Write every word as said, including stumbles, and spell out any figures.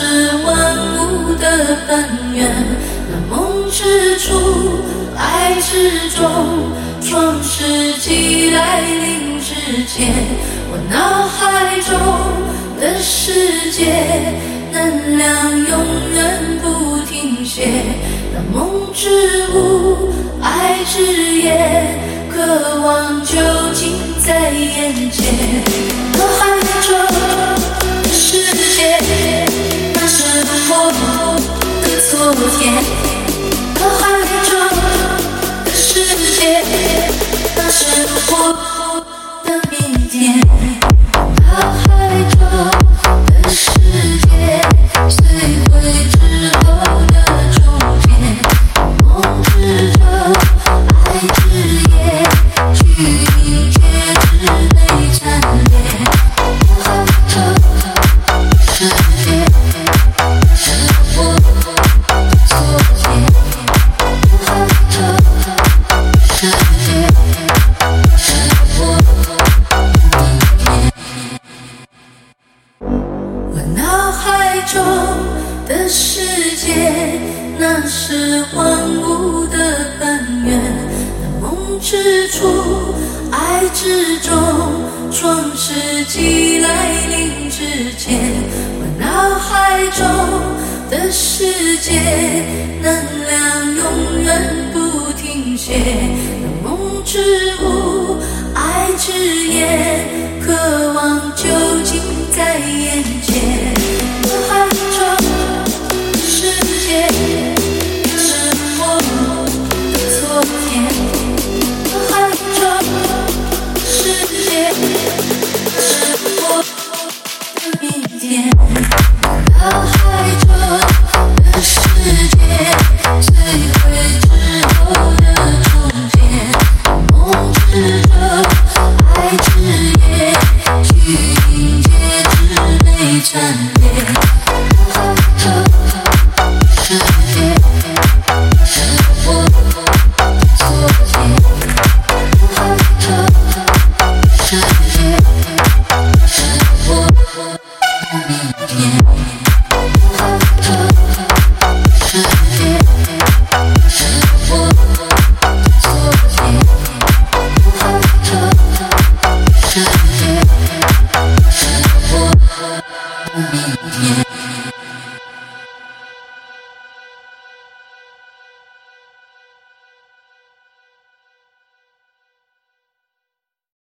是万物的本源。那梦之初，爱之中，创世纪来临之前，我脑海中的世界能量永远不停歇。那梦之舞，爱之夜，渴望就近在眼前。脑海中的世界，那是我的昨天。脑海中的世界，那是我的明天。脑海中的世界，摧毁之后的终点。梦之中，爱之夜，距离却只内缠绵。脑海中的世界，是我的昨天。脑海中的世界，是我的明天。我脑海中的世界，那是万物的本源。那梦之初，爱之中，创世纪来临之前，我脑海中的世界能量永远不停歇。那梦之舞，